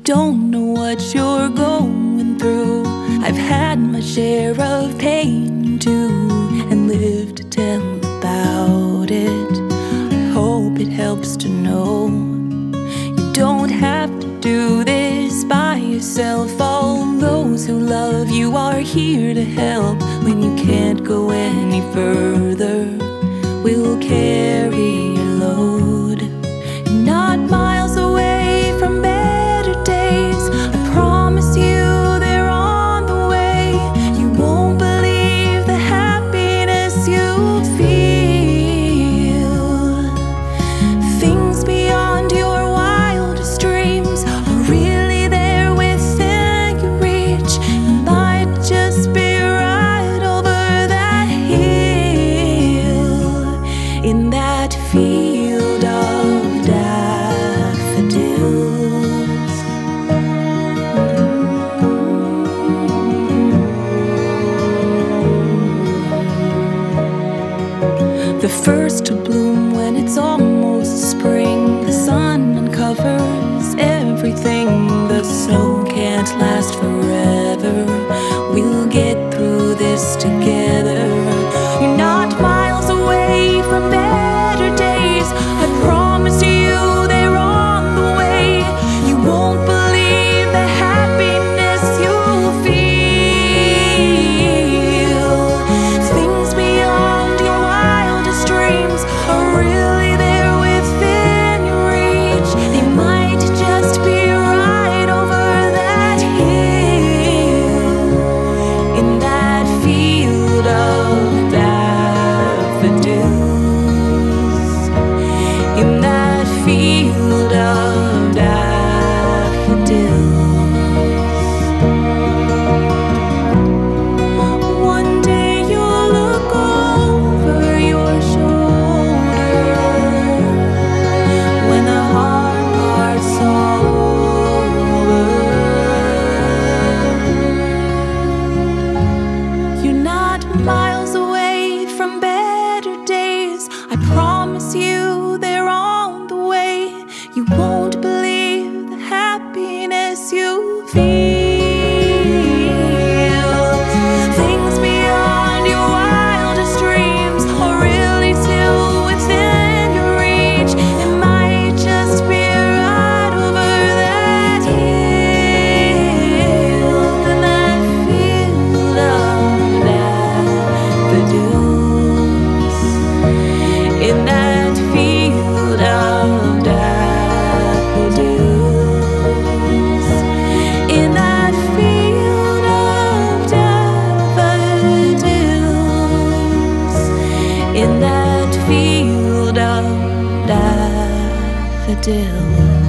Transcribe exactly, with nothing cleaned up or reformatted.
don't know what you're going through. I've had my share of pain too, and lived to tell about it. I hope it helps to know you don't have to do this by yourself. All those who love you are here to help. When you can't go any further, we'll carry your load. You're not miles away from better days. I promise you they're on the way. You won't believe the happiness you'll feel. Things beyond your wildest dreams are really there within your reach. You might just be right over that hill, in that field of daffodils. The first to bloom when it's almost spring. The sun uncovers everything. The snow can't last forever. We'll get through this together. You're not miles away from better days. I promise you they're on the way. You won't believe the happiness you'll feel. Things beyond your wildest dreams are really there within your reach. They might just be right over that hill, in that field of daffodils, in that field of daffodils. One day you'll look over your shoulder when the hard part's over. You're not miles away from better days. I promise you they're on the way. You won't believe the happiness you feel. Things beyond your wildest dreams are really still within your reach. It might just be right over that hill, in that field of daffodils, in that field of daffodils, in that field of daffodils, in that field of daffodils.